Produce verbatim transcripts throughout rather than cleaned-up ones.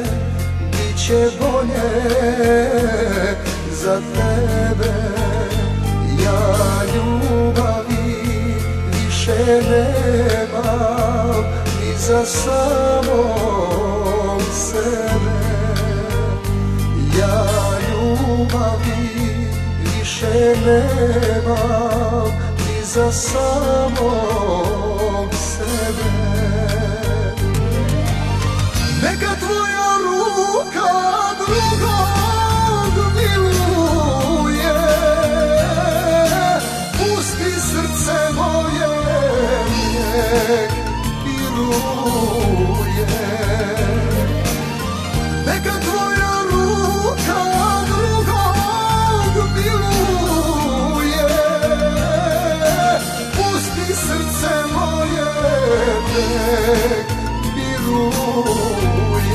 biće bolje za tebe. Ja ljubavi više nemam ni za samog sebe. Ja ljubavi više nemam ni za samog sebe. Neka tvoja ruka drugog miluje, pusti srce moje nek miruje. Neka tvoja ruka drugog miluje, pusti srce moje nek miruje.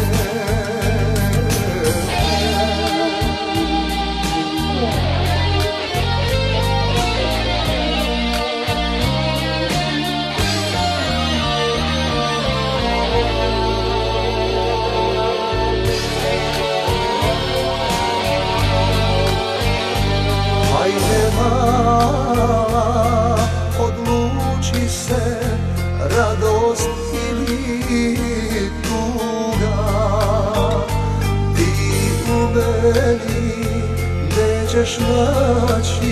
Hajde mala, odluči se, radost ili tuga. Ti u meni nećeš naći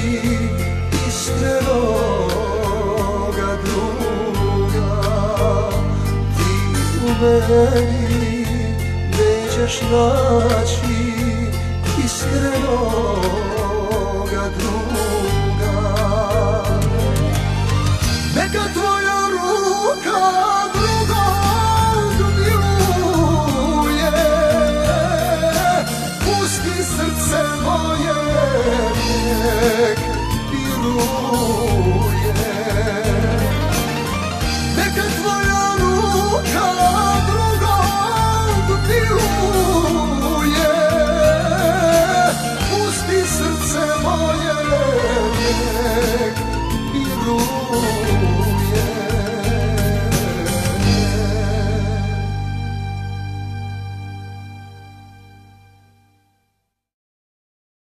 iskrenoga druga. Ti u meni nećeš naći iskrenoga